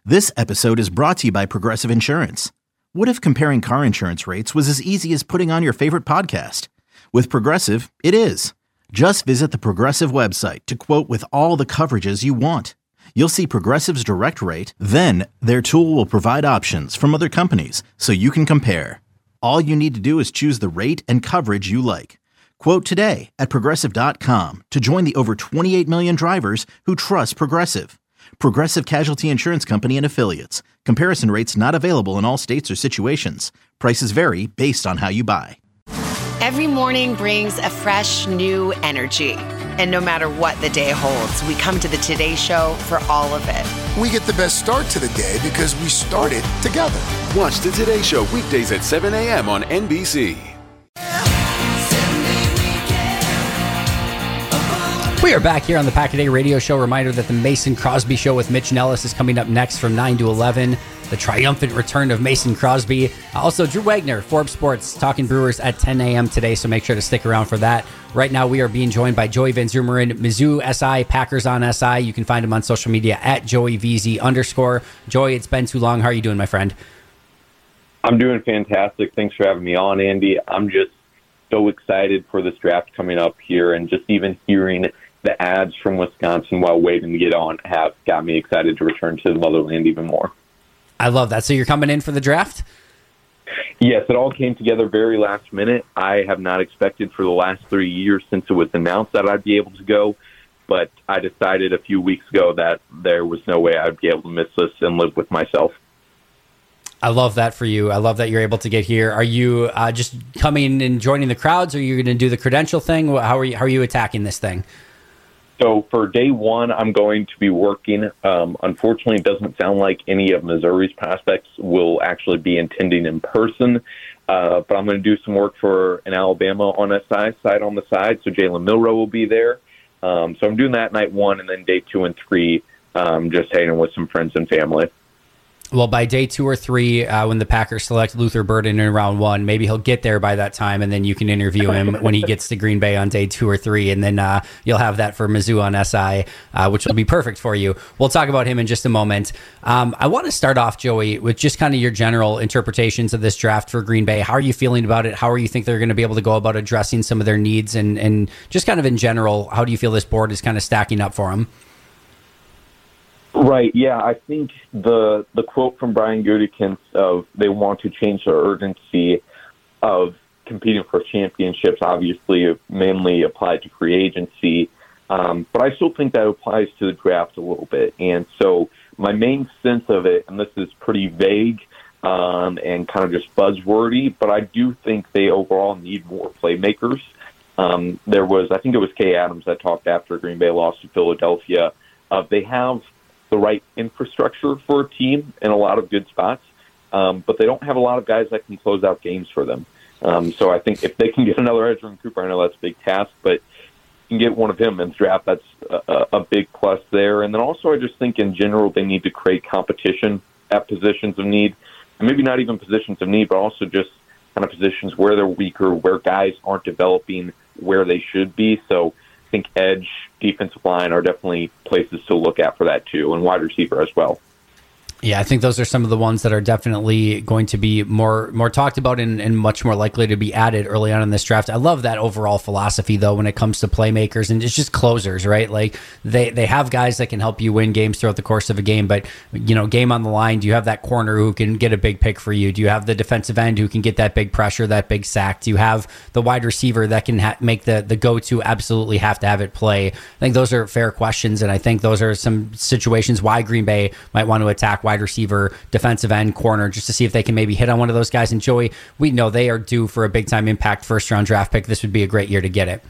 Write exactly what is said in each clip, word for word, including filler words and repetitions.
This episode is brought to you by Progressive Insurance. What if comparing car insurance rates was as easy as putting on your favorite podcast? With Progressive, it is. Just visit the Progressive website to quote with all the coverages you want. You'll see Progressive's direct rate, then their tool will provide options from other companies so you can compare. All you need to do is choose the rate and coverage you like. Quote today at progressive dot com to join the over twenty-eight million drivers who trust Progressive. Progressive Casualty Insurance Company and Affiliates. Comparison rates not available in all states or situations. Prices vary based on how you buy. Every morning brings a fresh, new energy. And no matter what the day holds, we come to the Today Show for all of it. We get the best start to the day because we started together. Watch the Today Show weekdays at seven a.m. on N B C. We are back here on the Pack a Day Radio Show. Reminder that the Mason Crosby Show with Mitch Nellis is coming up next from nine to eleven. The triumphant return of Mason Crosby. Also, Drew Wagner, Forbes Sports, talking Brewers at ten a.m. today, so make sure to stick around for that. Right now, we are being joined by Joey Van Zumeren, Mizzou S I, Packers on S I. You can find him on social media at JoeyVZ underscore. Joey, it's been too long. How are you doing, my friend? I'm doing fantastic. Thanks for having me on, Andy. I'm just so excited for this draft coming up here, and just even hearing the ads from Wisconsin while waiting to get on have got me excited to return to the motherland even more. I love that. So you're coming in for the draft? Yes, it all came together very last minute. I have not expected for the last three years since it was announced that I'd be able to go, but I decided a few weeks ago that there was no way I'd be able to miss this and live with myself. I love that for you. I love that you're able to get here. Are you uh, just coming and joining the crowds, or are you going to do the credential thing? How are you, how are you attacking this thing? So for day one, I'm going to be working. Um, unfortunately, it doesn't sound like any of Missouri's prospects will actually be attending in person, uh, but I'm going to do some work for an Alabama on S I side on the side, so Jalen Milroe will be there. Um, so I'm doing that night one, and then day two and three, um, just hanging with some friends and family. Well, by day two or three, uh, when the Packers select Luther Burden in round one, maybe he'll get there by that time, and then you can interview him when he gets to Green Bay on day two or three, and then uh, you'll have that for Mizzou on S I, uh, which will be perfect for you. We'll talk about him in just a moment. Um, I want to start off, Joey, with just kind of your general interpretations of this draft for Green Bay. How are you feeling about it? How are you think they're going to be able to go about addressing some of their needs, and, and just kind of in general, how do you feel this board is kind of stacking up for them? Right, yeah, I think the the quote from Brian Gutekunst of they want to change the urgency of competing for championships obviously mainly applied to free agency, um, but I still think that applies to the draft a little bit. And so my main sense of it, and this is pretty vague um, and kind of just buzzwordy, but I do think they overall need more playmakers. Um, there was, I think it was Kay Adams that talked after Green Bay lost to Philadelphia. Uh, they have the right infrastructure for a team in a lot of good spots, um, but they don't have a lot of guys that can close out games for them. Um, so I think if they can get another Edgerrin Cooper, I know that's a big task, but you can get one of him in the draft, that's a, a big plus there. And then also I just think in general they need to create competition at positions of need, and maybe not even positions of need, but also just kind of positions where they're weaker, where guys aren't developing where they should be. So I think edge, defensive line are definitely places to look at for that too, and wide receiver as well. Yeah, I think those are some of the ones that are definitely going to be more more talked about and, and much more likely to be added early on in this draft. I love that overall philosophy, though, when it comes to playmakers and it's just closers, right? Like they, they have guys that can help you win games throughout the course of a game, but, you know, game on the line, do you have that corner who can get a big pick for you? Do you have the defensive end who can get that big pressure, that big sack? Do you have the wide receiver that can ha- make the, the go-to absolutely have to have it play? I think those are fair questions, and I think those are some situations why Green Bay might want to attack wide receiver, defensive end, corner, just to see if they can maybe hit on one of those guys. And Joey, we know they are due for a big time impact first round draft pick. This would be a great year to get it.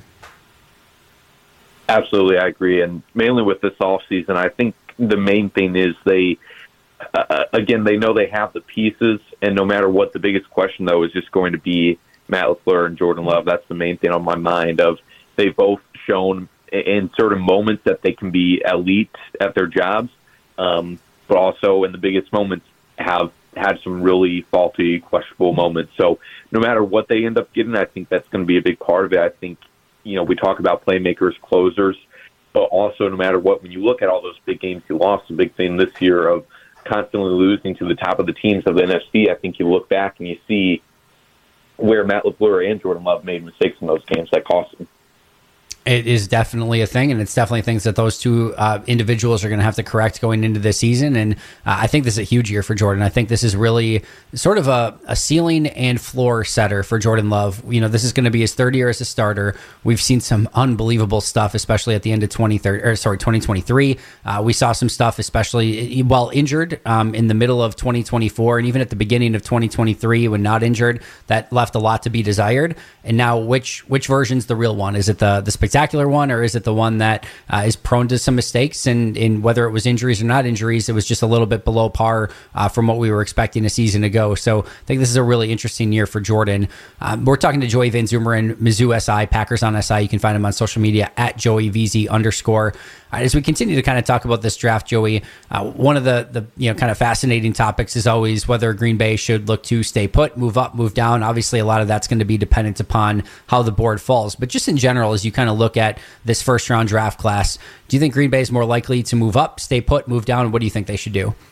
Absolutely, I agree. And mainly with this offseason, I think the main thing is they, uh, again, they know they have the pieces, and no matter what, the biggest question, though, is just going to be Matt LaFleur and Jordan Love. That's the main thing on my mind. Of they've both shown in certain moments that they can be elite at their jobs, um, but also in the biggest moments have had some really faulty, questionable moments. So no matter what they end up getting, I think that's going to be a big part of it. I think, you know, we talk about playmakers, closers, but also no matter what, when you look at all those big games he lost, the big thing this year of constantly losing to the top of the teams of the N F C, I think you look back and you see where Matt LaFleur and Jordan Love made mistakes in those games that cost them. It is definitely a thing, and it's definitely things that those two uh, individuals are going to have to correct going into this season. And uh, I think this is a huge year for Jordan. I think this is really sort of a, a ceiling and floor setter for Jordan Love. You know, this is going to be his third year as a starter. We've seen some unbelievable stuff, especially at the end of twenty thirty, or sorry, twenty twenty-three. Uh, we saw some stuff, especially while injured um, in the middle of twenty twenty-four, and even at the beginning of twenty twenty-three when not injured, that left a lot to be desired. And now, which which version's the real one? Is it the the spectacular one, or is it the one that uh, is prone to some mistakes? And in whether it was injuries or not injuries, it was just a little bit below par uh, from what we were expecting a season ago. So I think this is a really interesting year for Jordan. Um, we're talking to Joey Van Zumeren, Mizzou S I, Packers on S I. You can find him on social media at Joey V Z underscore. Uh, as we continue to kind of talk about this draft, Joey, uh, one of the the you know kind of fascinating topics is always whether Green Bay should look to stay put, move up, move down. Obviously, a lot of that's going to be dependent upon how the board falls. But just in general, as you kind of look at this first round draft class, do you think Green Bay is more likely to move up, stay put, move down? What do you think they should do?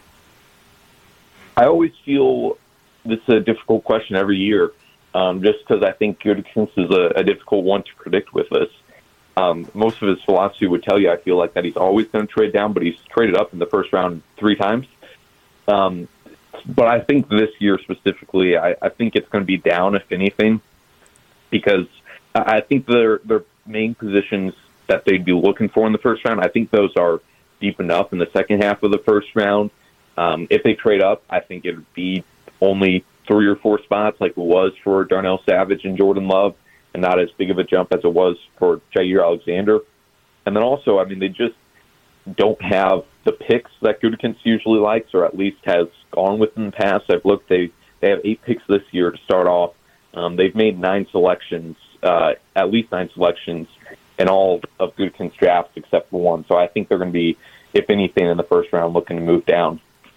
I always feel this is a difficult question every year, um, just because I think Gutekunst is a, a difficult one to predict with this. Um, most of his philosophy would tell you, I feel like, that he's always going to trade down, but he's traded up in the first round three times. Um, but I think this year specifically, I, I think it's going to be down, if anything, because I think their their main positions that they'd be looking for in the first round, I think those are deep enough in the second half of the first round. Um, if they trade up, I think it would be only three or four spots like it was for Darnell Savage and Jordan Love, and not as big of a jump as it was for Jair Alexander. And then also, I mean, they just don't have the picks that Gutekunst usually likes, or at least has gone with in the past. I've looked, they, they have eight picks this year to start off. Um, they've made nine selections, uh, at least nine selections in all of Gutekunst's drafts except for one. So I think they're going to be, if anything, in the first round looking to move down.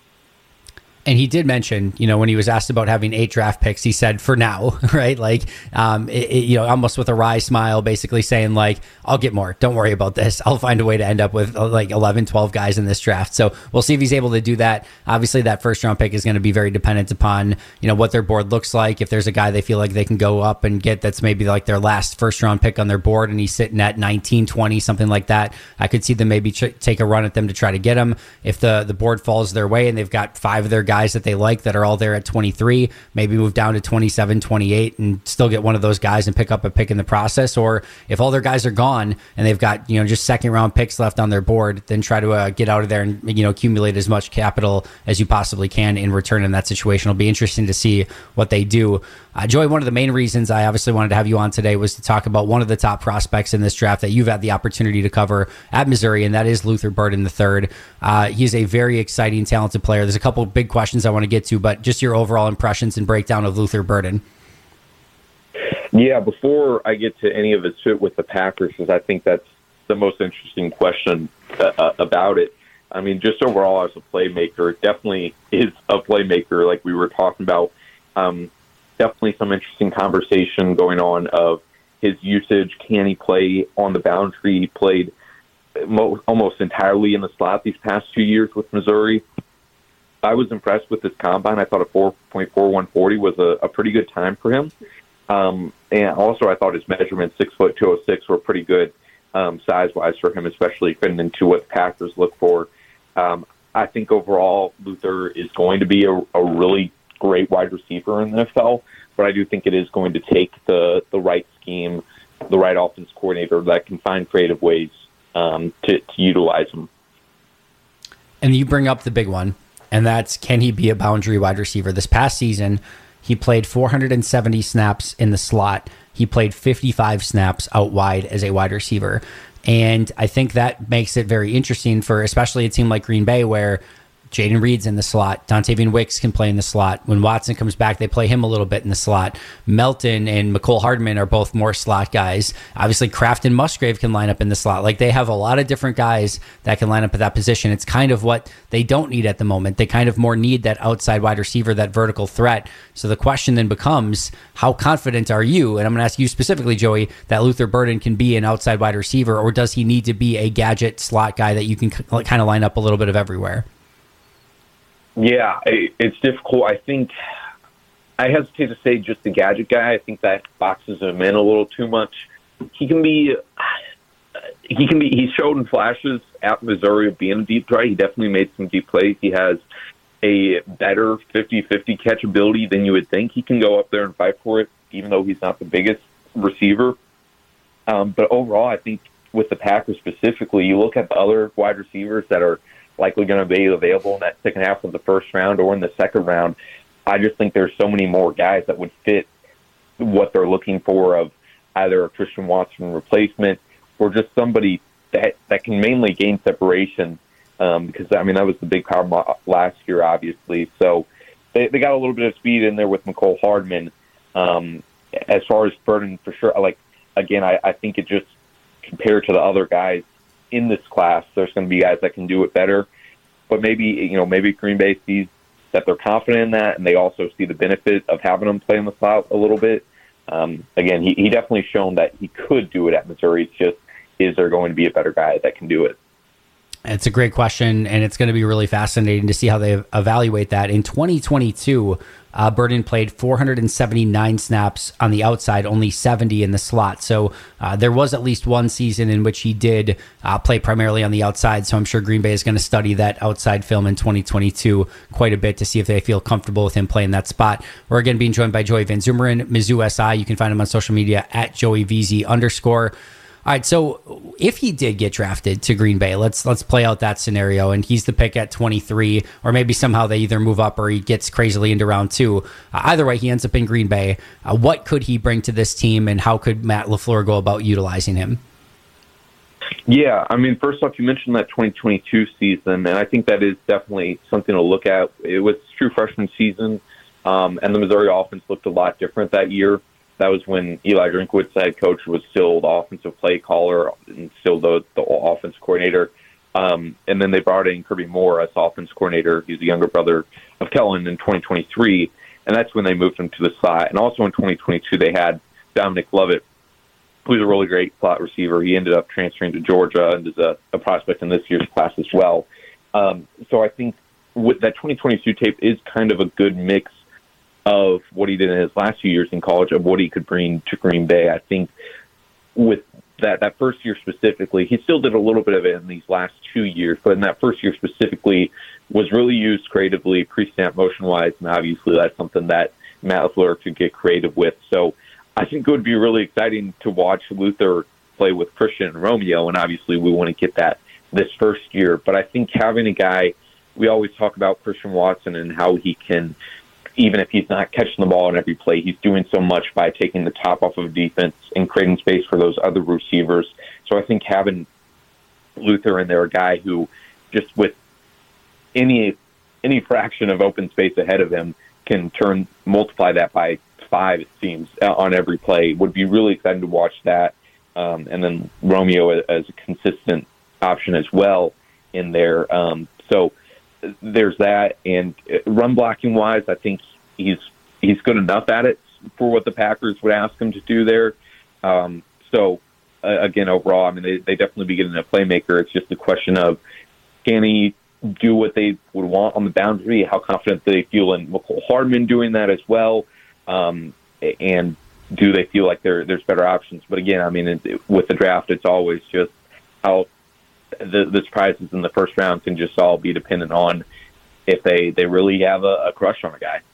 And he did mention, you know, when he was asked about having eight draft picks, he said, for now, right? Like, um, it, it, you know, almost with a wry smile, basically saying, like, I'll get more. Don't worry about this. I'll find a way to end up with uh, like eleven, twelve guys in this draft. So we'll see if he's able to do that. Obviously, that first round pick is going to be very dependent upon, you know, what their board looks like. If there's a guy they feel like they can go up and get that's maybe like their last first round pick on their board and he's sitting at nineteen, twenty, something like that, I could see them maybe tr- take a run at them to try to get him. If the, the board falls their way and they've got five of their guys that they like that are all there at twenty-three, maybe move down to twenty-seven, twenty-eight and still get one of those guys and pick up a pick in the process. Or if all their guys are gone and they've got, you know, just second round picks left on their board, then try to uh, get out of there and, you know, accumulate as much capital as you possibly can in return in that situation. It'll be interesting to see what they do. Uh, Joey, one of the main reasons I obviously wanted to have you on today was to talk about one of the top prospects in this draft that you've had the opportunity to cover at Missouri, and that is Luther Burden the third. Uh, he's a very exciting, talented player. There's a couple big questions I want to get to, but just your overall impressions and breakdown of Luther Burden. Yeah, before I get to any of his fit with the Packers, because I think that's the most interesting question uh, about it. I mean, just overall as a playmaker, definitely is a playmaker like we were talking about. Um, definitely some interesting conversation going on of his usage. Can he play on the boundary? He played mo- almost entirely in the slot these past two years with Missouri. I was impressed with this combine. I thought a four point four one forty was a, a pretty good time for him. Um, and also I thought his measurements, six foot two oh six, were pretty good um, size-wise for him, especially fitting into what the Packers look for. Um, I think overall Luther is going to be a, a really great wide receiver in the N F L, but I do think it is going to take the, the right scheme, the right offense coordinator that can find creative ways um, to, to utilize him. And you bring up the big one, and that's, can he be a boundary wide receiver? This past season, he played four hundred seventy snaps in the slot. He played fifty-five snaps out wide as a wide receiver. And I think that makes it very interesting for especially a team like Green Bay, where Jaden Reed's in the slot. Dontavian Wicks can play in the slot. When Watson comes back, they play him a little bit in the slot. Melton and McCole Hardman are both more slot guys. Obviously, Kraft and Musgrave can line up in the slot. Like, they have a lot of different guys that can line up at that position. It's kind of what they don't need at the moment. They kind of more need that outside wide receiver, that vertical threat. So the question then becomes, how confident are you, and I'm going to ask you specifically, Joey, that Luther Burden can be an outside wide receiver, or does he need to be a gadget slot guy that you can kind of line up a little bit of everywhere? Yeah, it's difficult. I think I hesitate to say just the gadget guy. I think that boxes him in a little too much. He can be, he can be. He showed in flashes at Missouri of being a deep threat. He definitely made some deep plays. He has a better fifty-fifty catchability than you would think. He can go up there and fight for it, even though he's not the biggest receiver. Um, but overall, I think with the Packers specifically, you look at the other wide receivers that are likely going to be available in that second half of the first round or in the second round. I just think there's so many more guys that would fit what they're looking for of either a Christian Watson replacement or just somebody that, that can mainly gain separation. Um, because, I mean, that was the big problem last year, obviously. So they, they got a little bit of speed in there with Mecole Hardman. Um, as far as Burden, for sure, like, again, I, I think it just, compared to the other guys in this class, there's going to be guys that can do it better. But maybe, you know, maybe Green Bay sees that they're confident in that, and they also see the benefit of having him play in the slot a little bit. Um, again, he, he definitely shown that he could do it at Missouri. It's just, is there going to be a better guy that can do it? It's a great question, and it's going to be really fascinating to see how they evaluate that. In twenty twenty-two, uh, Burden played four hundred seventy-nine snaps on the outside, only seventy in the slot. So uh, there was at least one season in which he did uh, play primarily on the outside. So I'm sure Green Bay is going to study that outside film in twenty twenty-two quite a bit to see if they feel comfortable with him playing that spot. We're again being joined by Joey Van Zumeren, Mizzou S I. You can find him on social media at Joey V Z underscore. All right, so if he did get drafted to Green Bay, let's let's play out that scenario, and he's the pick at twenty-three, or maybe somehow they either move up or he gets crazily into round two. Uh, either way, he ends up in Green Bay. Uh, what could he bring to this team, and how could Matt LaFleur go about utilizing him? Yeah, I mean, first off, you mentioned that twenty twenty-two season, and I think that is definitely something to look at. It was true freshman season, um, and the Missouri offense looked a lot different that year. That was when Eli Drinkwitz, head coach, was still the offensive play caller and still the, the offense coordinator. Um, and then they brought in Kirby Moore as offense coordinator. He's the younger brother of Kellen in twenty twenty-three, and that's when they moved him to the slot. And also in twenty twenty-two, they had Dominic Lovett, who's a really great slot receiver. He ended up transferring to Georgia and is a, a prospect in this year's class as well. Um, so I think with that twenty twenty-two tape is kind of a good mix of what he did in his last few years in college, of what he could bring to Green Bay. I think with that that first year specifically, he still did a little bit of it in these last two years, but in that first year specifically was really used creatively, pre-snap motion-wise, and obviously that's something that Matt LaFleur could get creative with. So I think it would be really exciting to watch Luther play with Christian and Romeo, and obviously we want to get that this first year. But I think having a guy, we always talk about Christian Watson and how he can, even if he's not catching the ball on every play, he's doing so much by taking the top off of defense and creating space for those other receivers. So I think having Luther in there, a guy who just with any any fraction of open space ahead of him can turn multiply that by five, it seems, on every play, would be really exciting to watch that. Um, and then Romeo as a consistent option as well in there. Um, so there's that, and run blocking wise, I think he's he's good enough at it for what the Packers would ask him to do there. Um, so uh, again, overall, I mean, they they definitely be getting a playmaker. It's just a question of can he do what they would want on the boundary? How confident do they feel in Mecole Hardman doing that as well? Um, and do they feel like there there's better options? But again, I mean, it, with the draft, it's always just how The, the surprises in the first round can just all be dependent on if they, they really have a, a crush on a guy.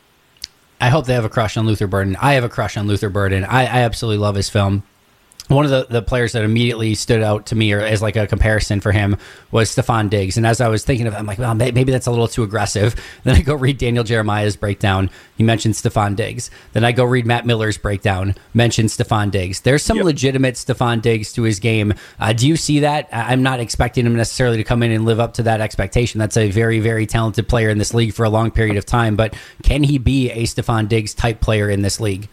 I hope they have a crush on Luther Burden. I have a crush on Luther Burden. I, I absolutely love his film. One of the, the players that immediately stood out to me or as like a comparison for him was Stephon Diggs. And as I was thinking of it, I'm like, well, maybe that's a little too aggressive. Then I go read Daniel Jeremiah's breakdown. He mentioned Stephon Diggs. Then I go read Matt Miller's breakdown, mentioned Stephon Diggs. There's some yep. legitimate Stephon Diggs to his game. Uh, do you see that? I'm not expecting him necessarily to come in and live up to that expectation. That's a very, very talented player in this league for a long period of time. But can he be a Stephon Diggs type player in this league?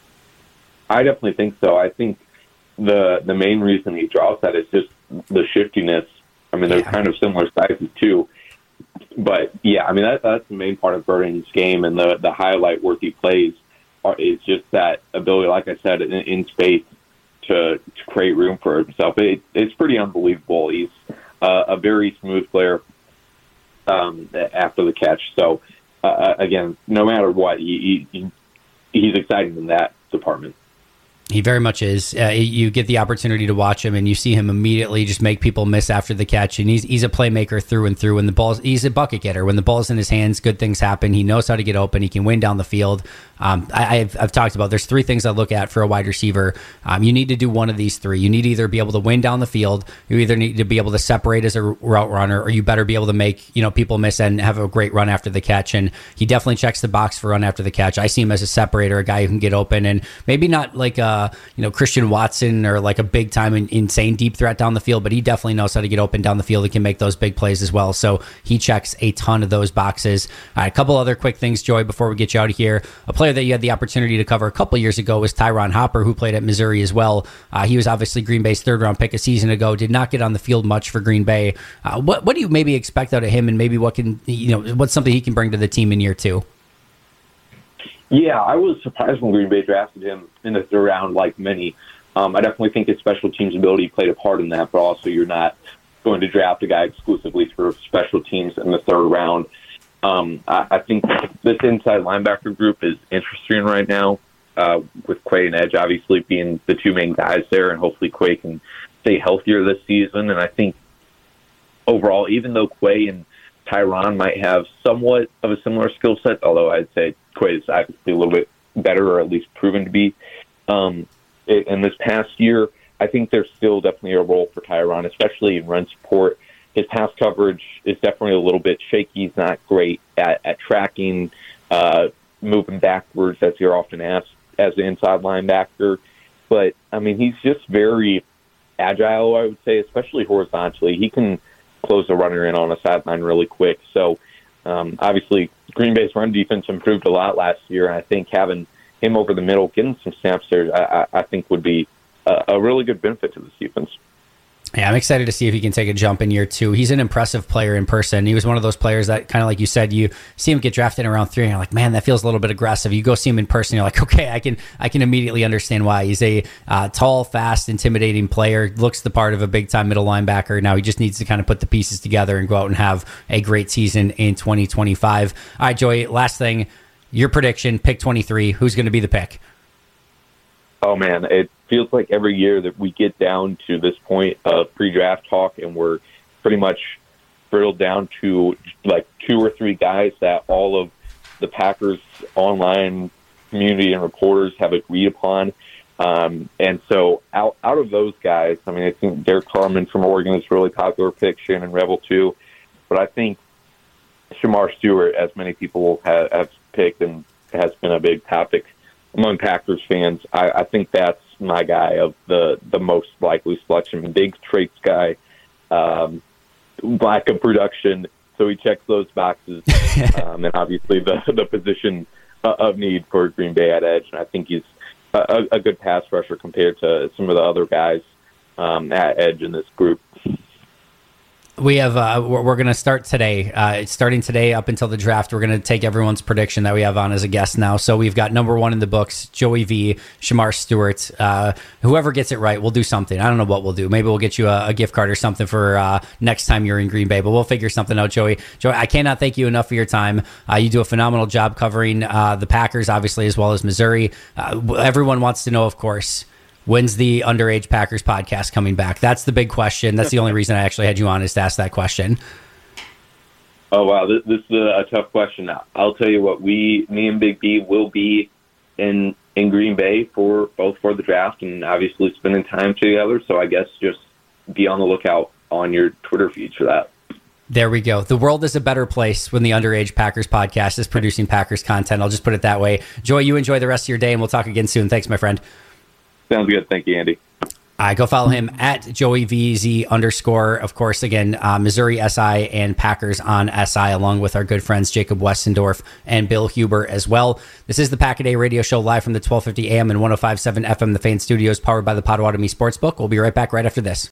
I definitely think so. I think the the main reason he draws that is just the shiftiness. I mean, they're yeah. kind of similar sizes too. But, yeah, I mean, that, that's the main part of Burden's game, and the, the highlight-worthy plays are, is just that ability, like I said, in, in space to, to create room for himself. It, it's pretty unbelievable. He's uh, a very smooth player um, after the catch. So, uh, again, no matter what, he, he, he's exciting in that department. He very much is. Uh, you get the opportunity to watch him, and you see him immediately just make people miss after the catch. And he's he's a playmaker through and through. When the ball's, he's a bucket getter. When the ball's in his hands, good things happen. He knows how to get open. He can win down the field. Um, I, I've, I've talked about there's three things I look at for a wide receiver. Um, you need to do one of these three. You need to either be able to win down the field. You either need to be able to separate as a route runner, or you better be able to make you know people miss and have a great run after the catch. And he definitely checks the box for run after the catch. I see him as a separator, a guy who can get open, and maybe not like a you know Christian Watson or like a big time insane deep threat down the field, but he definitely knows how to get open down the field. He can make those big plays as well. So he checks a ton of those boxes. All right, a couple other quick things, Joey, before we get you out of here. A player that you had the opportunity to cover a couple years ago was Tyron Hopper, who played at Missouri as well. Uh, he was obviously Green Bay's third round pick a season ago, did not get on the field much for Green Bay. Uh, what, what do you maybe expect out of him, and maybe what can, you know, what's something he can bring to the team in year two? Yeah, I was surprised when Green Bay drafted him in the third round, like many. Um, I definitely think his special teams ability played a part in that, but also you're not going to draft a guy exclusively for special teams in the third round. Um, I, I think this inside linebacker group is interesting right now, uh, with Quay and Edge obviously being the two main guys there, and hopefully Quay can stay healthier this season. And I think overall, even though Quay and Tyron might have somewhat of a similar skill set, although I'd say Quay is obviously a little bit better, or at least proven to be, um, in this past year, I think there's still definitely a role for Tyron, especially in run support. His pass coverage is definitely a little bit shaky. He's not great at, at tracking, uh, moving backwards, as you're often asked as an inside linebacker. But, I mean, he's just very agile, I would say, especially horizontally. He can close a runner in on a sideline really quick. So, um, obviously, Green Bay's run defense improved a lot last year, and I think having him over the middle, getting some snaps there, I, I think would be a, a really good benefit to this defense. Yeah, I'm excited to see if he can take a jump in year two. He's an impressive player in person. He was one of those players that, kind of like you said, you see him get drafted in round three, and you're like, man, that feels a little bit aggressive. You go see him in person, you're like, okay, I can I can immediately understand why. He's a uh, tall, fast, intimidating player, looks the part of a big-time middle linebacker. Now he just needs to kind of put the pieces together and go out and have a great season in twenty twenty-five. All right, Joey, last thing. Your prediction, pick twenty-three. Who's going to be the pick? Oh, man, it feels like every year that we get down to this point of pre-draft talk, and we're pretty much drilled down to like two or three guys that all of the Packers online community and reporters have agreed upon. Um, and so out, out of those guys, I mean, I think Derek Carman from Oregon is a really popular pick, Shannon Rebel too. But I think Shamar Stewart, as many people have, have picked and has been a big topic among Packers fans, I, I think that's my guy of the, the most likely selection. Big traits guy, um, lack of production, so he checks those boxes. um, and obviously the, the position of need for Green Bay at edge. And I think he's a, a good pass rusher compared to some of the other guys um, at edge in this group. We have, uh, we're, we're going to start today. Uh, it's starting today up until the draft. We're going to take everyone's prediction that we have on as a guest now. So we've got number one in the books, Joey V, Shamar Stewart. Uh, whoever gets it right, we'll do something. I don't know what we'll do. Maybe we'll get you a, a gift card or something for uh, next time you're in Green Bay, but we'll figure something out, Joey. Joey, I cannot thank you enough for your time. Uh, you do a phenomenal job covering uh, the Packers, obviously, as well as Missouri. Uh, everyone wants to know, of course, when's the Underage Packers podcast coming back? That's the big question. That's the only reason I actually had you on, is to ask that question. Oh, wow. This, this is a, a tough question. I'll tell you what, we, me and Big B will be in in Green Bay for both for the draft and obviously spending time together. So I guess just be on the lookout on your Twitter feeds for that. There we go. The world is a better place when the Underage Packers podcast is producing Packers content. I'll just put it that way. Joy, you enjoy the rest of your day, and we'll talk again soon. Thanks, my friend. Sounds good. Thank you, Andy. All right, go follow him at Joey V Z underscore. Of course, again, uh, Missouri S I and Packers on S I, along with our good friends Jacob Westendorf and Bill Huber as well. This is the Pack a Day Radio Show live from the twelve fifty A M and one oh five point seven F M, the Fan Studios, powered by the Potawatomi Sportsbook. We'll be right back right after this.